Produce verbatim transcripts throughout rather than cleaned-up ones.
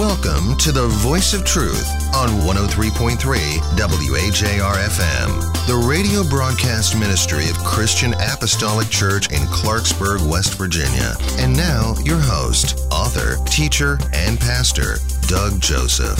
Welcome to the Voice of Truth on one oh three point three W A J R F M, the radio broadcast ministry of Christian Apostolic Church in Clarksburg, West Virginia. And now, your host, author, teacher, and pastor, Doug Joseph.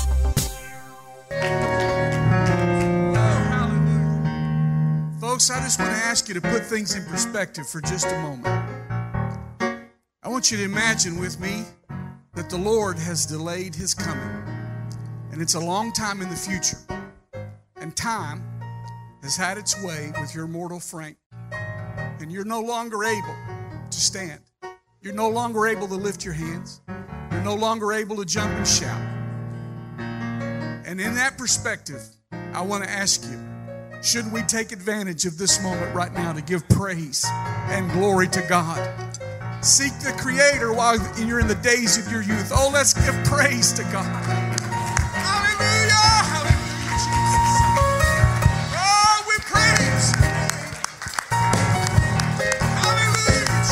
Folks, I just want to ask you to put things in perspective for just a moment. I want you to imagine with me that the Lord has delayed His coming, and it's a long time in the future, and time has had its way with your mortal frame, and you're no longer able to stand. You're no longer able to lift your hands. You're no longer able to jump and shout. And in that perspective, I want to ask you, should we take advantage of this moment right now to give praise and glory to God? Seek the Creator while you're in the days of your youth. Oh, let's give praise to God. Hallelujah! Hallelujah, Jesus. Oh, we praise you. Hallelujah,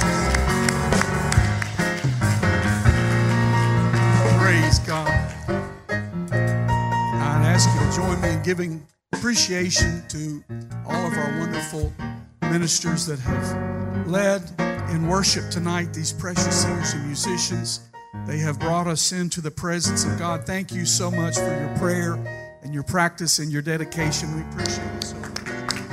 Jesus. Praise God. I'd ask you to join me in giving appreciation to all of our wonderful ministers that have led in worship tonight, these precious singers and musicians. They have brought us into the presence of God. Thank you so much for your prayer and your practice and your dedication. We appreciate it so much.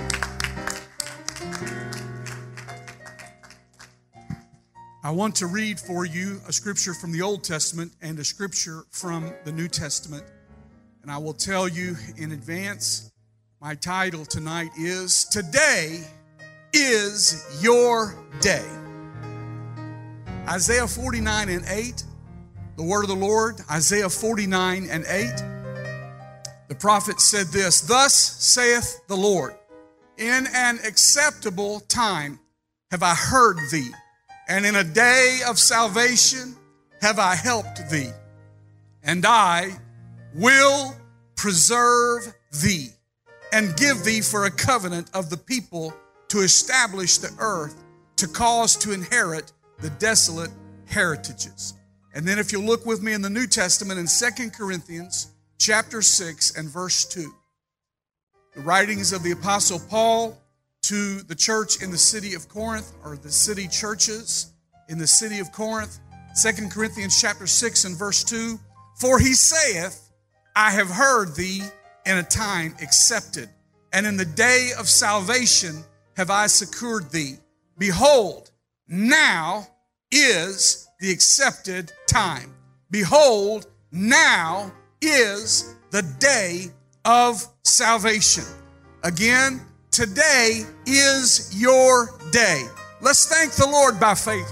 I want to read for you a scripture from the Old Testament and a scripture from the New Testament. And I will tell you in advance, my title tonight is, Today is Your Day. Isaiah forty-nine and eight, the word of the Lord, Isaiah forty-nine and eight. The prophet said this, Thus saith the Lord, In an acceptable time have I heard thee, and in a day of salvation have I helped thee, and I will preserve thee, and give thee for a covenant of the people to establish the earth, to cause to inherit the desolate heritages. And then if you look with me in the New Testament in Second Corinthians chapter six and verse two, the writings of the Apostle Paul to the church in the city of Corinth, or the city churches in the city of Corinth, Second Corinthians chapter six and verse two, For he saith, I have heard thee in a time accepted, and in the day of salvation have I succored thee. Behold, now is the accepted time. Behold, now is the day of salvation. Again, today is your day. Let's thank the Lord by faith.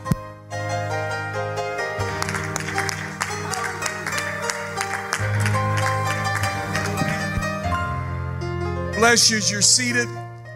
Bless you as you're seated.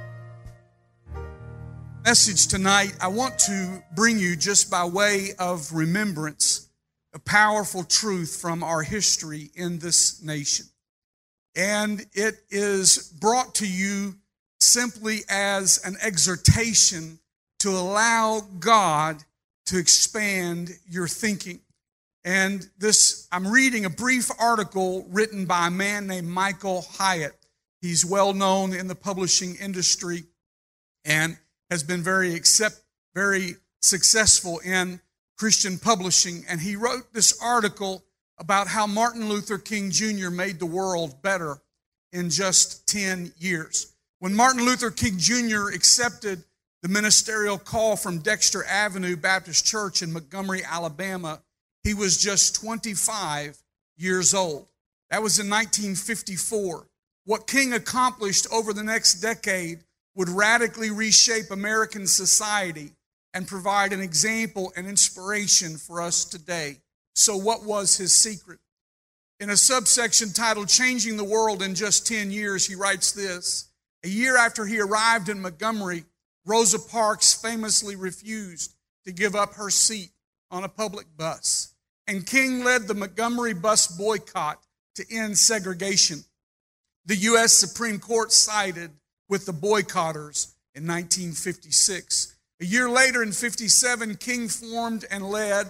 Message tonight, I want to bring you, just by way of remembrance, a powerful truth from our history in this nation. And it is brought to you simply as an exhortation to allow God to expand your thinking. And this, I'm reading a brief article written by a man named Michael Hyatt. He's well known in the publishing industry and has been very accept, very successful in Christian publishing. And he wrote this article about how Martin Luther King Junior made the world better in just ten years. When Martin Luther King Junior accepted the ministerial call from Dexter Avenue Baptist Church in Montgomery, Alabama, he was just twenty-five years old. That was in nineteen fifty-four. What King accomplished over the next decade would radically reshape American society and provide an example and inspiration for us today. So what was his secret? In a subsection titled Changing the World in Just ten years, he writes this. A year after he arrived in Montgomery, Rosa Parks famously refused to give up her seat on a public bus. And King led the Montgomery bus boycott to end segregation. The U S Supreme Court sided with the boycotters in nineteen fifty-six. A year later, in fifty-seven, King formed and led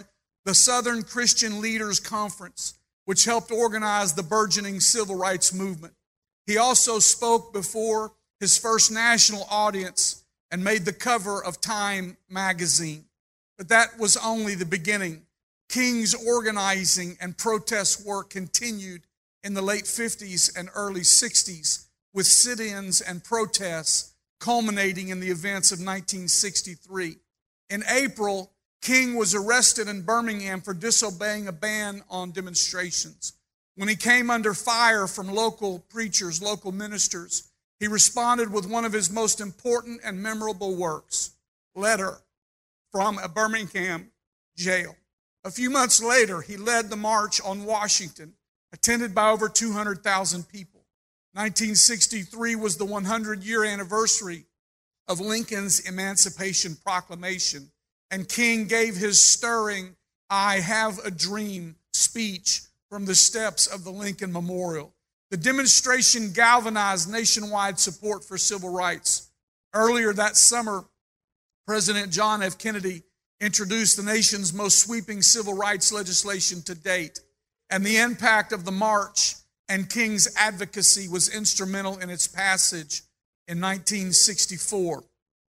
the Southern Christian Leaders Conference, which helped organize the burgeoning civil rights movement. He also spoke before his first national audience and made the cover of Time magazine. But that was only the beginning. King's organizing and protest work continued in the late fifties and early sixties with sit-ins and protests culminating in the events of nineteen sixty-three. In April, King was arrested in Birmingham for disobeying a ban on demonstrations. When he came under fire from local preachers, local ministers, he responded with one of his most important and memorable works, Letter from a Birmingham Jail. A few months later, he led the March on Washington, attended by over two hundred thousand people. nineteen sixty-three was the hundred-year anniversary of Lincoln's Emancipation Proclamation, and King gave his stirring "I Have a Dream" speech from the steps of the Lincoln Memorial. The demonstration galvanized nationwide support for civil rights. Earlier that summer, President John F. Kennedy introduced the nation's most sweeping civil rights legislation to date, and the impact of the march and King's advocacy was instrumental in its passage in nineteen sixty-four.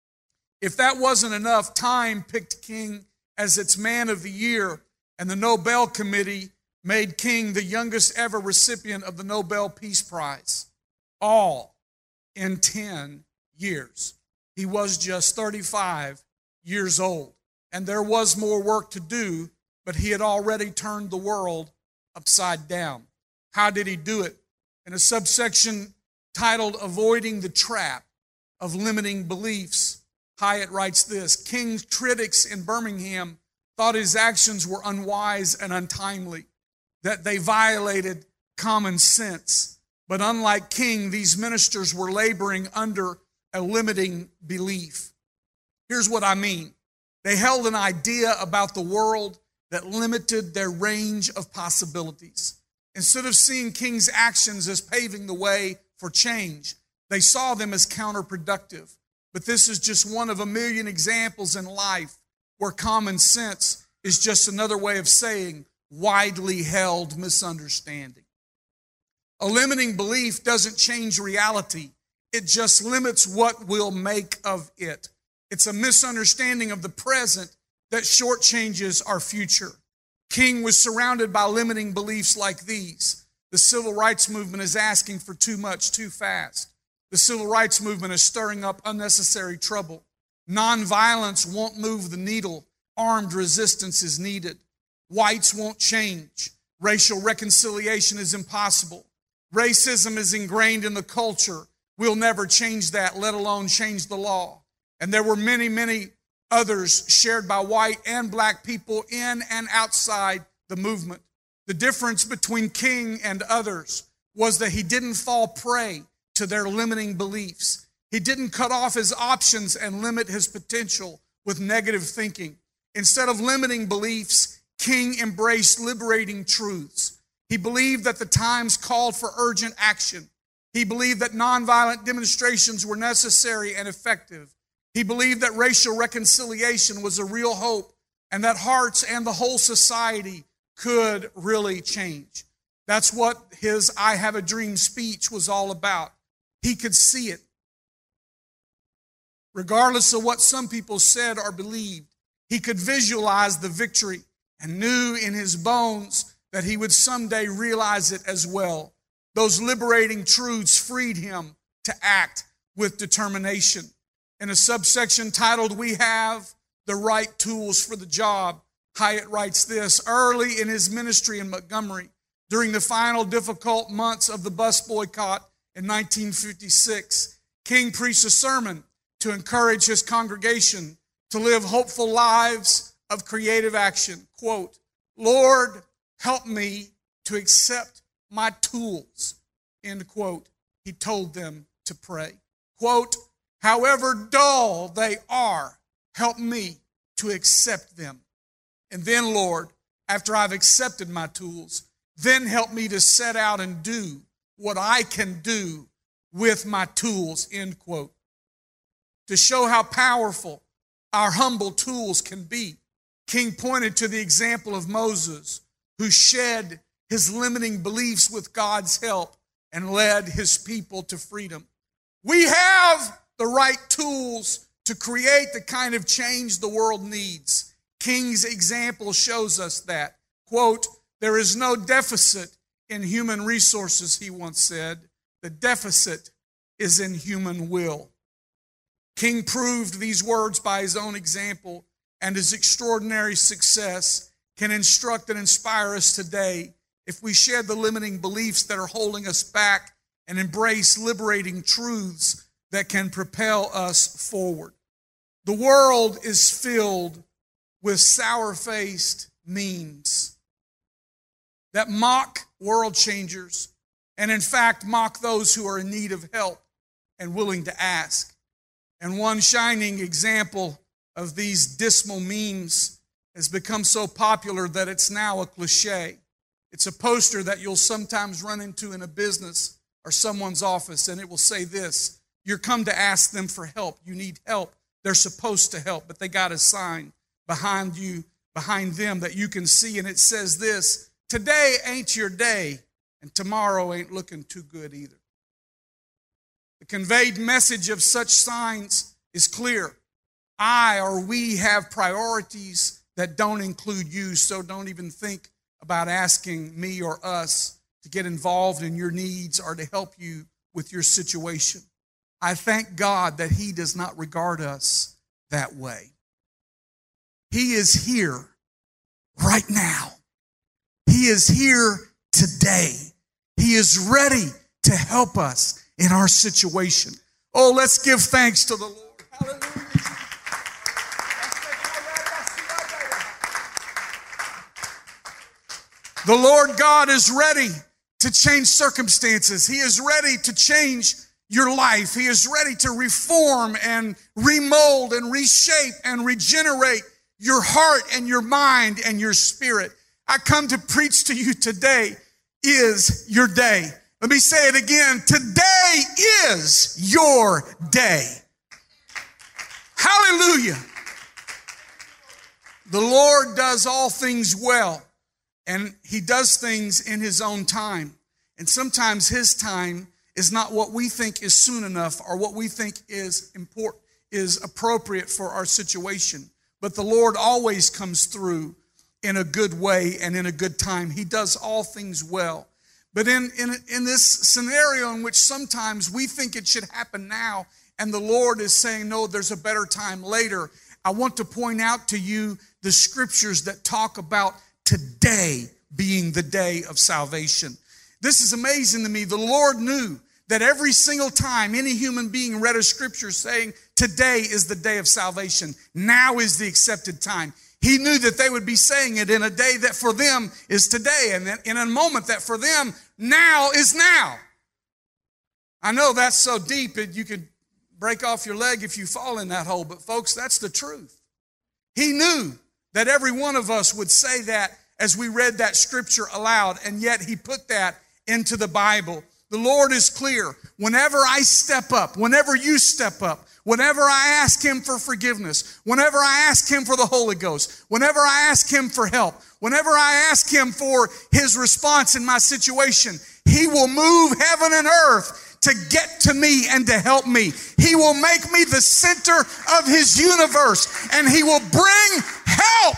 If that wasn't enough, Time picked King as its Man of the Year, and the Nobel Committee made King the youngest ever recipient of the Nobel Peace Prize, all in ten years. He was just thirty-five years old, and there was more work to do, but he had already turned the world upside down. How did he do it? In a subsection titled Avoiding the Trap of Limiting Beliefs, Hyatt writes this: King's critics in Birmingham thought his actions were unwise and untimely, that they violated common sense. But unlike King, these ministers were laboring under a limiting belief. Here's what I mean. They held an idea about the world that limited their range of possibilities. Instead of seeing King's actions as paving the way for change, they saw them as counterproductive. But this is just one of a million examples in life where common sense is just another way of saying widely held misunderstanding. A limiting belief doesn't change reality. It just limits what we'll make of it. It's a misunderstanding of the present that shortchanges our future. King was surrounded by limiting beliefs like these. The civil rights movement is asking for too much too fast. The civil rights movement is stirring up unnecessary trouble. Nonviolence won't move the needle. Armed resistance is needed. Whites won't change. Racial reconciliation is impossible. Racism is ingrained in the culture. We'll never change that, let alone change the law. And there were many, many others shared by white and black people in and outside the movement. The difference between King and others was that he didn't fall prey to their limiting beliefs. He didn't cut off his options and limit his potential with negative thinking. Instead of limiting beliefs, King embraced liberating truths. He believed that the times called for urgent action. He believed that nonviolent demonstrations were necessary and effective. He believed that racial reconciliation was a real hope and that hearts and the whole society could really change. That's what his I Have a Dream speech was all about. He could see it. Regardless of what some people said or believed, he could visualize the victory and knew in his bones that he would someday realize it as well. Those liberating truths freed him to act with determination. In a subsection titled, We Have the Right Tools for the Job, Hyatt writes this: early in his ministry in Montgomery, during the final difficult months of the bus boycott in nineteen fifty-six, King preached a sermon to encourage his congregation to live hopeful lives of creative action. Quote, Lord, help me to accept my tools, end quote. He told them to pray. Quote, however dull they are, help me to accept them. And then, Lord, after I've accepted my tools, then help me to set out and do what I can do with my tools, end quote. To show how powerful our humble tools can be, King pointed to the example of Moses, who shed his limiting beliefs with God's help and led his people to freedom. We have the right tools to create the kind of change the world needs. King's example shows us that. Quote, "There is no deficit in human resources," he once said. "The deficit is in human will." King proved these words by his own example, and his extraordinary success can instruct and inspire us today if we shed the limiting beliefs that are holding us back and embrace liberating truths that can propel us forward. The world is filled with sour-faced memes that mock world changers and in fact mock those who are in need of help and willing to ask. And one shining example of these dismal memes has become so popular that it's now a cliche. It's a poster that you'll sometimes run into in a business or someone's office, and it will say this: "You're come to ask them for help. You need help. They're supposed to help, but they got a sign behind you, behind them that you can see, and it says this: today ain't your day, and tomorrow ain't looking too good either." The conveyed message of such signs is clear. I or we have priorities that don't include you, so don't even think about asking me or us to get involved in your needs or to help you with your situation. I thank God that He does not regard us that way. He is here right now. He is here today. He is ready to help us in our situation. Oh, let's give thanks to the Lord. Hallelujah. The Lord God is ready to change circumstances. He is ready to change your life. He is ready to reform and remold and reshape and regenerate your heart and your mind and your spirit. I come to preach to you today is your day. Let me say it again. Today is your day. Hallelujah. The Lord does all things well, and He does things in His own time. And sometimes His time is not what we think is soon enough or what we think is important, is appropriate for our situation. But the Lord always comes through in a good way and in a good time. He does all things well. But in, in, in this scenario in which sometimes we think it should happen now and the Lord is saying, no, there's a better time later, I want to point out to you the scriptures that talk about today being the day of salvation. This is amazing to me. The Lord knew that every single time any human being read a scripture saying today is the day of salvation, now is the accepted time, He knew that they would be saying it in a day that for them is today, and in a moment that for them now is now. I know that's so deep that you could break off your leg if you fall in that hole, but folks, that's the truth. He knew that every one of us would say that as we read that scripture aloud, and yet He put that into the Bible. The Lord is clear. Whenever I step up, whenever you step up, whenever I ask Him for forgiveness, whenever I ask Him for the Holy Ghost, whenever I ask Him for help, whenever I ask Him for His response in my situation, He will move heaven and earth to get to me and to help me. He will make me the center of His universe, and He will bring help.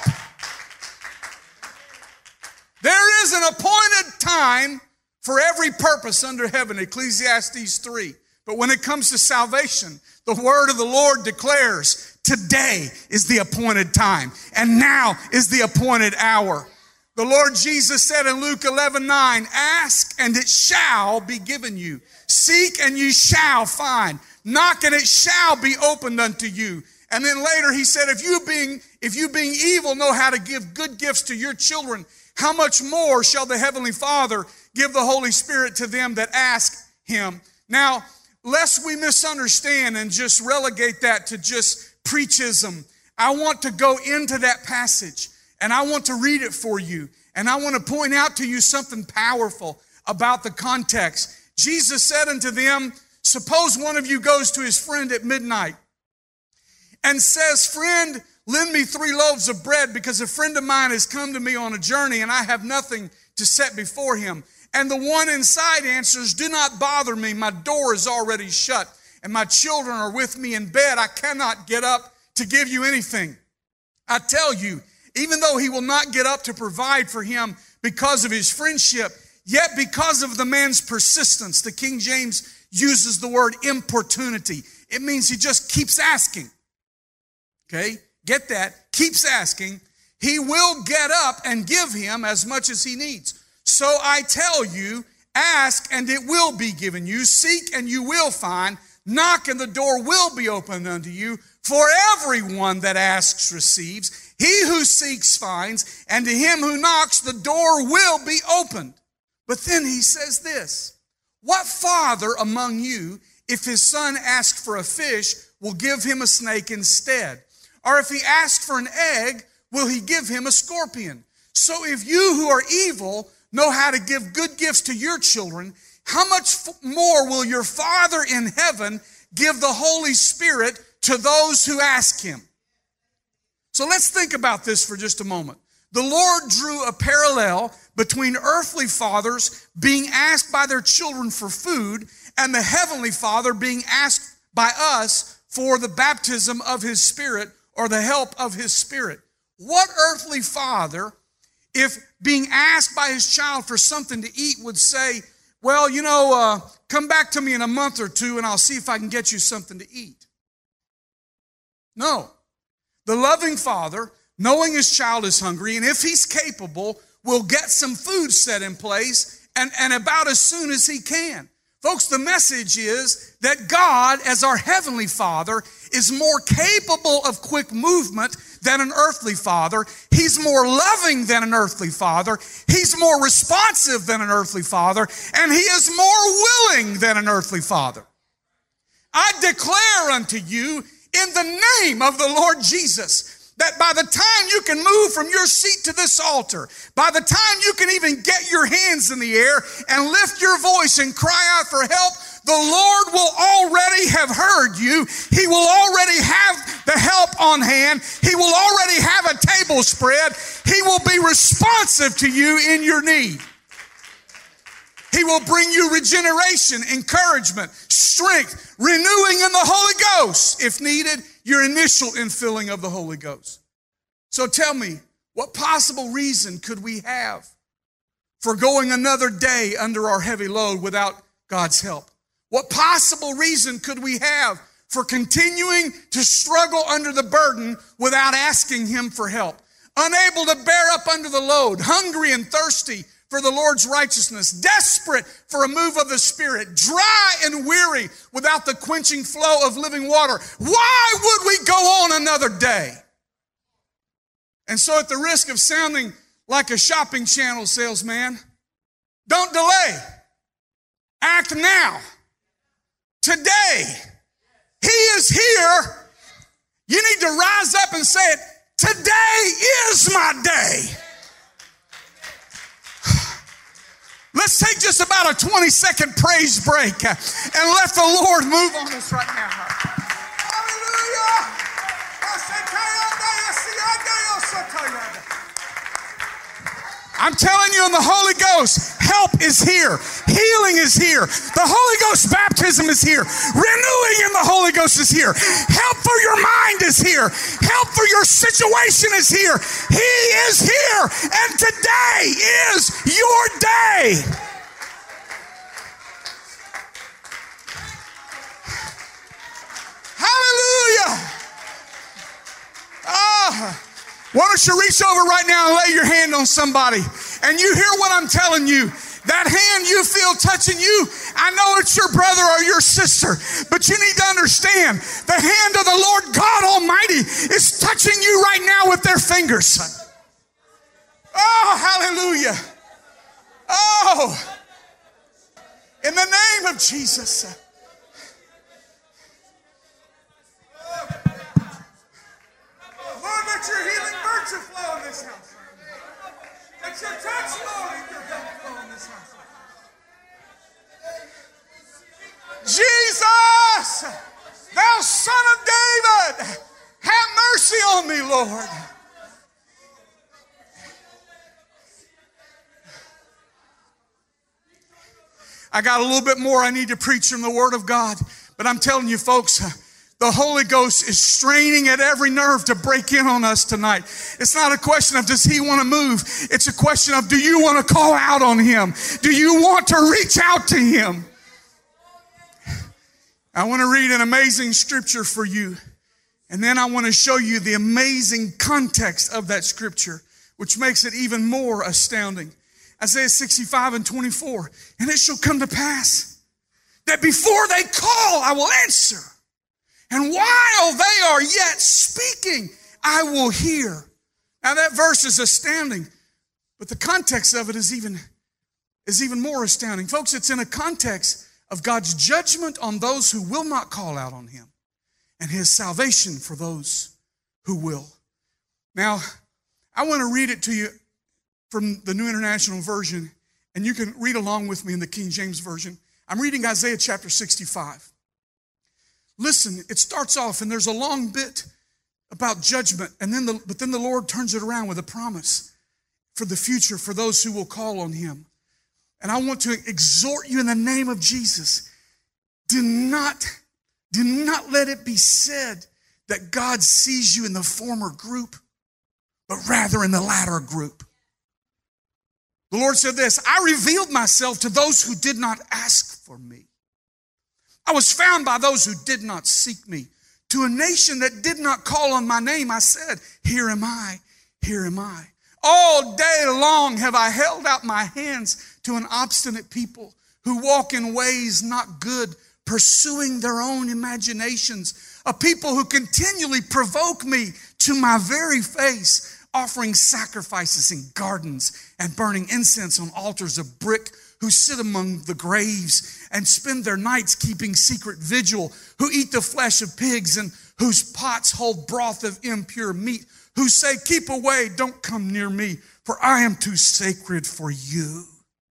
There is an appointed time for every purpose under heaven, Ecclesiastes three. But when it comes to salvation, the word of the Lord declares, today is the appointed time, and now is the appointed hour. The Lord Jesus said in Luke eleven nine, ask and it shall be given you. Seek and ye shall find. Knock and it shall be opened unto you. And then later He said, if you being, if you being evil know how to give good gifts to your children, how much more shall the Heavenly Father give the Holy Spirit to them that ask Him? Now, lest we misunderstand and just relegate that to just preachism, I want to go into that passage and I want to read it for you. And I want to point out to you something powerful about the context. Jesus said unto them, suppose one of you goes to his friend at midnight and says, friend, lend me three loaves of bread because a friend of mine has come to me on a journey and I have nothing to set before him. And the one inside answers, do not bother me. My door is already shut and my children are with me in bed. I cannot get up to give you anything. I tell you, even though he will not get up to provide for him because of his friendship, yet because of the man's persistence, the King James uses the word importunity. It means he just keeps asking. Okay, get that? Keeps asking. He will get up and give him as much as he needs. So I tell you, ask and it will be given you. Seek and you will find. Knock and the door will be opened unto you. For everyone that asks receives. He who seeks finds. And to him who knocks the door will be opened. But then he says this. What father among you, if his son asks for a fish, will give him a snake instead? Or if he asks for an egg, will he give him a scorpion? So if you who are evil know how to give good gifts to your children, how much more will your Father in heaven give the Holy Spirit to those who ask him? So let's think about this for just a moment. The Lord drew a parallel between earthly fathers being asked by their children for food and the heavenly Father being asked by us for the baptism of his Spirit or the help of his Spirit. What earthly father, if being asked by his child for something to eat, would say, well, you know, uh, come back to me in a month or two and I'll see if I can get you something to eat? No. The loving father, knowing his child is hungry, and if he's capable, will get some food set in place and, and about as soon as he can. Folks, the message is that God, as our heavenly Father, is more capable of quick movement than an earthly father. He's more loving than an earthly father. He's more responsive than an earthly father. And he is more willing than an earthly father. I declare unto you in the name of the Lord Jesus that by the time you can move from your seat to this altar, by the time you can even get your hands in the air and lift your voice and cry out for help, the Lord will already have heard you. He will already have the help on hand. He will already have a table spread. He will be responsive to you in your need. He will bring you regeneration, encouragement, strength, renewing in the Holy Ghost, if needed, your initial infilling of the Holy Ghost. So tell me, what possible reason could we have for going another day under our heavy load without God's help? What possible reason could we have for continuing to struggle under the burden without asking him for help? Unable to bear up under the load, hungry and thirsty for the Lord's righteousness, desperate for a move of the Spirit, dry and weary without the quenching flow of living water. Why would we go on another day? And so at the risk of sounding like a shopping channel salesman, don't delay. Act now. Today. He is here. You need to rise up and say it. Today is my day. Let's take just about a twenty second praise break and let the Lord move on us right now. Hallelujah. I'm telling you, in the Holy Ghost, help is here. Healing is here. The Holy Ghost baptism is here. Renewing in the Holy Ghost is here. Help for your mind is here. Help for your situation is here. He is here. And today is your day. Hallelujah. Ah. Why don't you reach over right now and lay your hand on somebody and you hear what I'm telling you. That hand you feel touching you, I know it's your brother or your sister, but you need to understand the hand of the Lord God Almighty is touching you right now with their fingers. Oh, hallelujah. Oh, in the name of Jesus. Lord, let your healing virtue flow in this house. Let your touch, Lord, and your help flow in this house. Jesus, thou Son of David, have mercy on me, Lord. I got a little bit more I need to preach from the Word of God, but I'm telling you, folks, the Holy Ghost is straining at every nerve to break in on us tonight. It's not a question of does He want to move. It's a question of do you want to call out on Him? Do you want to reach out to Him? I want to read an amazing scripture for you, and then I want to show you the amazing context of that scripture, which makes it even more astounding. Isaiah sixty-five and twenty-four, and it shall come to pass that before they call, I will answer. And while they are yet speaking, I will hear. Now that verse is astounding, but the context of it is even, is even more astounding. Folks, it's in a context of God's judgment on those who will not call out on Him and His salvation for those who will. Now, I want to read it to you from the New International Version, and you can read along with me in the King James Version. I'm reading Isaiah chapter sixty-five. Listen, it starts off, and there's a long bit about judgment, and then the, but then the Lord turns it around with a promise for the future for those who will call on Him. And I want to exhort you in the name of Jesus, do not, do not let it be said that God sees you in the former group, but rather in the latter group. The Lord said this, I revealed myself to those who did not ask for me. I was found by those who did not seek me. To a nation that did not call on my name, I said, here am I, here am I. All day long have I held out my hands to an obstinate people who walk in ways not good, pursuing their own imaginations. A people who continually provoke me to my very face, offering sacrifices in gardens and burning incense on altars of brick, who sit among the graves and spend their nights keeping secret vigil, who eat the flesh of pigs and whose pots hold broth of impure meat, who say, keep away, don't come near me, for I am too sacred for you.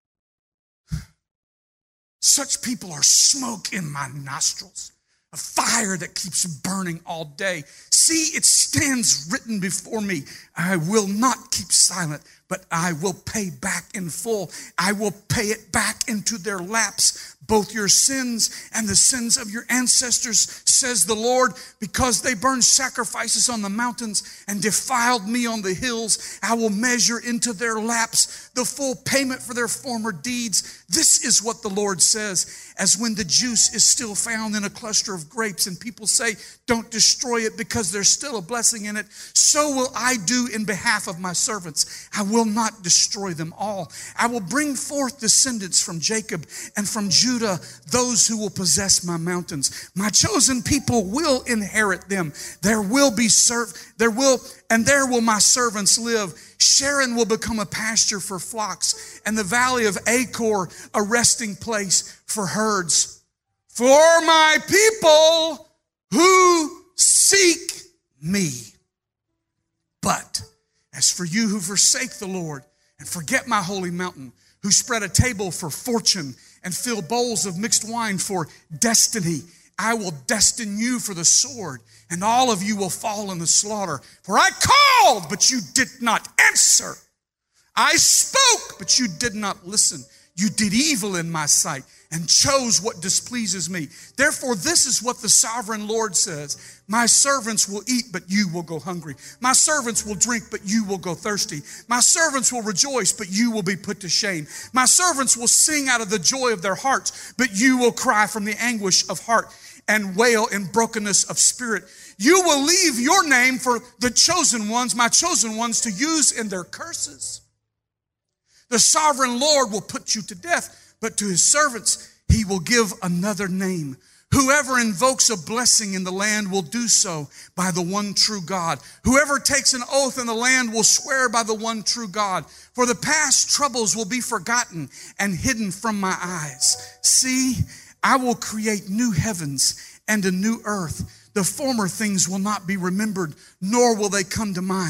Such people are smoke in my nostrils, a fire that keeps burning all day. See, it stands written before me. I will not keep silent, but I will pay back in full. I will pay it back into their laps, both your sins and the sins of your ancestors, says the Lord, because they burned sacrifices on the mountains and defiled me on the hills. I will measure into their laps the full payment for their former deeds. This is what the Lord says, as when the juice is still found in a cluster of grapes and people say, don't destroy it because there's still a blessing in it. So will I do in behalf of my servants. I will not destroy them all. I will bring forth descendants from Jacob and from Judah, those who will possess my mountains. My chosen people will inherit them. There will be serv- there will, and there will my servants live. Sharon will become a pasture for flocks, and the valley of Achor a resting place for herds. For my people who seek me. But as for you who forsake the Lord and forget my holy mountain, who spread a table for fortune and fill bowls of mixed wine for destiny, I will destine you for the sword, and all of you will fall in the slaughter. For I called, but you did not answer. I spoke, but you did not listen. You did evil in my sight and chose what displeases me. Therefore, this is what the sovereign Lord says. My servants will eat, but you will go hungry. My servants will drink, but you will go thirsty. My servants will rejoice, but you will be put to shame. My servants will sing out of the joy of their hearts, but you will cry from the anguish of heart and wail in brokenness of spirit. You will leave your name for the chosen ones, my chosen ones, to use in their curses. The sovereign Lord will put you to death, but to his servants he will give another name. Whoever invokes a blessing in the land will do so by the one true God. Whoever takes an oath in the land will swear by the one true God. For the past troubles will be forgotten and hidden from my eyes. See, I will create new heavens and a new earth. The former things will not be remembered, nor will they come to mind.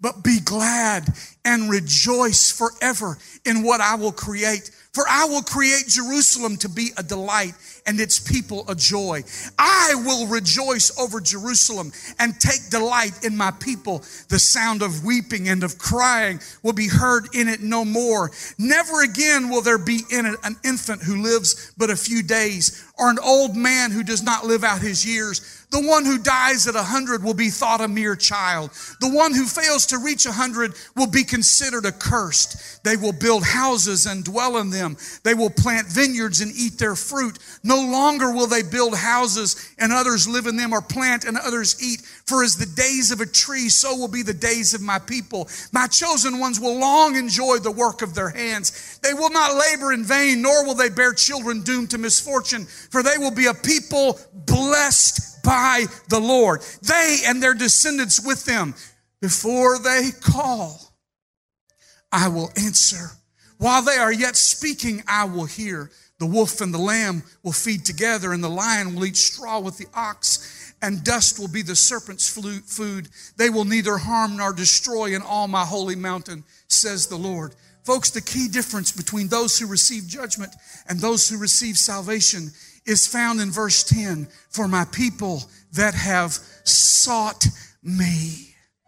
but be glad and rejoice forever in what I will create. For I will create Jerusalem to be a delight and its people a joy. I will rejoice over Jerusalem and take delight in my people. The sound of weeping and of crying will be heard in it no more. Never again will there be in it an infant who lives but a few days, or an old man who does not live out his years. The one who dies at a hundred will be thought a mere child. The one who fails to reach a hundred will be considered accursed. They will build houses and dwell in them. They will plant vineyards and eat their fruit. No longer will they build houses and others live in them, or plant and others eat. For as the days of a tree, so will be the days of my people. My chosen ones will long enjoy the work of their hands. They will not labor in vain, nor will they bear children doomed to misfortune. For they will be a people blessed by the Lord, they and their descendants with them. Before they call, I will answer. While they are yet speaking, I will hear. The wolf and the lamb will feed together, and the lion will eat straw with the ox, and dust will be the serpent's food. They will neither harm nor destroy in all my holy mountain, says the Lord. Folks, the key difference between those who receive judgment and those who receive salvation is found in verse ten. For my people that have sought me.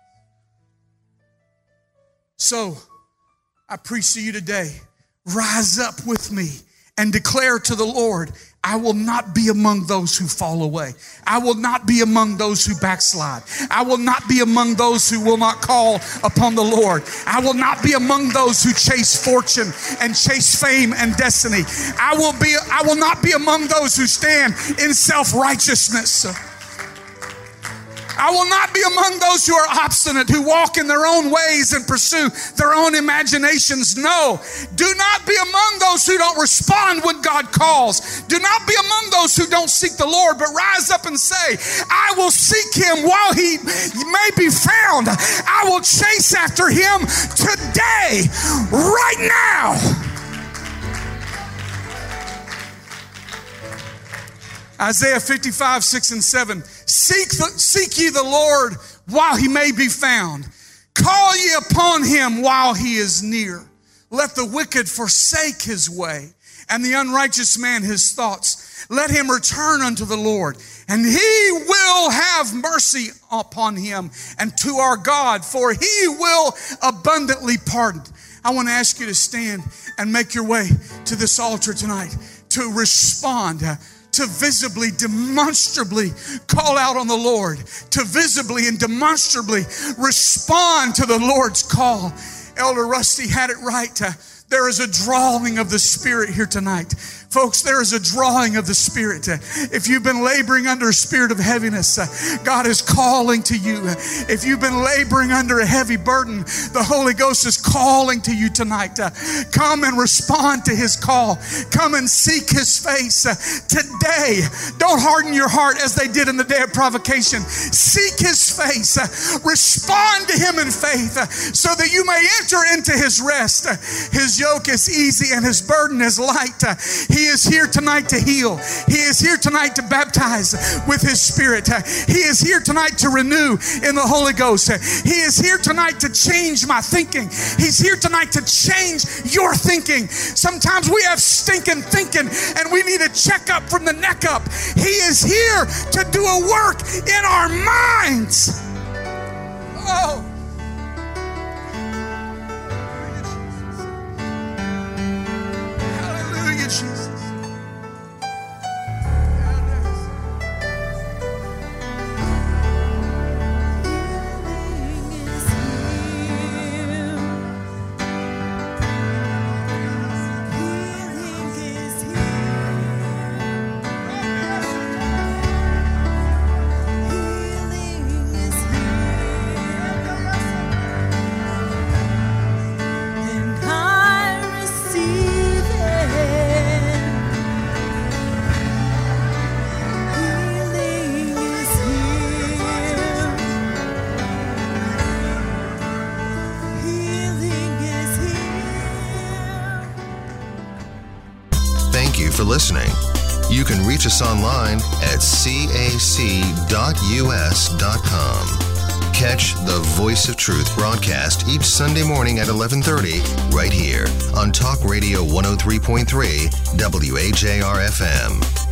So, I preach to you today, rise up with me and declare to the Lord, I will not be among those who fall away. I will not be among those who backslide. I will not be among those who will not call upon the Lord. I will not be among those who chase fortune and chase fame and destiny. I will be, I will not be among those who stand in self-righteousness. I will not be among those who are obstinate, who walk in their own ways and pursue their own imaginations. No, do not be among those who don't respond when God calls. Do not be among those who don't seek the Lord, but rise up and say, I will seek him while he may be found. I will chase after him today, right now. Isaiah fifty-five, six and seven. Seek, the, seek ye the Lord while he may be found. Call ye upon him while he is near. Let the wicked forsake his way, and the unrighteous man his thoughts. Let him return unto the Lord, and he will have mercy upon him, and to our God, for he will abundantly pardon. I want to ask you to stand and make your way to this altar tonight to respond, to visibly, demonstrably call out on the Lord, to visibly and demonstrably respond to the Lord's call. Elder Rusty had it right. Uh, there is a drawing of the Spirit here tonight. Folks, there is a drawing of the Spirit. If you've been laboring under a spirit of heaviness, God is calling to you. If you've been laboring under a heavy burden, the Holy Ghost is calling to you tonight. Come and respond to his call. Come and seek his face today. Don't harden your heart as they did in the day of provocation. Seek his face. Respond to him in faith so that you may enter into his rest. His yoke is easy and his burden is light. He He is here tonight to heal. He is here tonight to baptize with his Spirit. He is here tonight to renew in the Holy Ghost. He is here tonight to change my thinking. He's here tonight to change your thinking. Sometimes we have stinking thinking and we need a checkup from the neck up. He is here to do a work in our minds. Oh. Hallelujah, Jesus. For listening. You can reach us online at c a c dot u s dot com. Catch the Voice of Truth broadcast each Sunday morning at eleven thirty right here on Talk Radio one oh three point three W A J R F M.